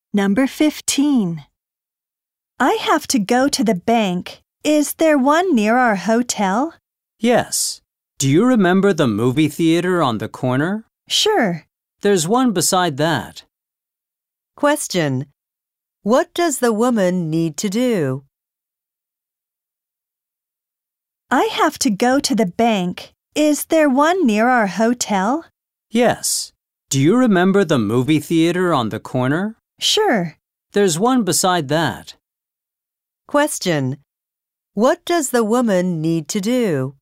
Number 15. I have to go to the bank. Is there one near our hotel? Yes. Do you remember the movie theater on the corner? Sure. There's one beside that. Question. What does the woman need to do? I have to go to the bank. Is there one near our hotel? Yes. Do you remember the movie theater on the corner? Sure. There's one beside that. Question. What does the woman need to do?